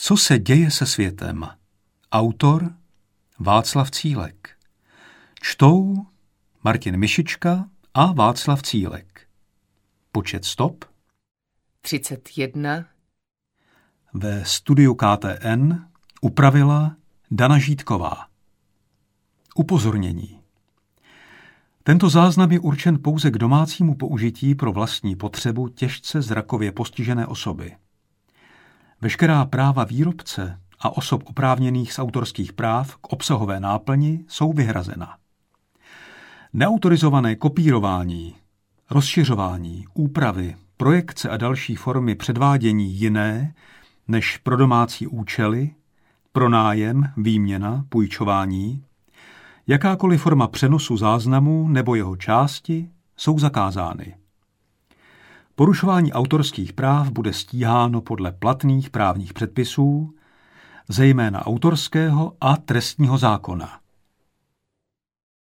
Co se děje se světem? Autor Václav Cílek. Čtou Martin Mišička a Václav Cílek. Počet stop 31. Ve studiu KTN upravila Dana Žítková. Upozornění. Tento záznam je určen pouze k domácímu použití pro vlastní potřebu těžce zrakově postižené osoby. Veškerá práva výrobce a osob oprávněných z autorských práv k obsahové náplni jsou vyhrazena. Neautorizované kopírování, rozšiřování, úpravy, projekce a další formy předvádění jiné než pro domácí účely, pronájem, výměna, půjčování, jakákoliv forma přenosu záznamu nebo jeho části jsou zakázány. Porušování autorských práv bude stíháno podle platných právních předpisů, zejména autorského a trestního zákona.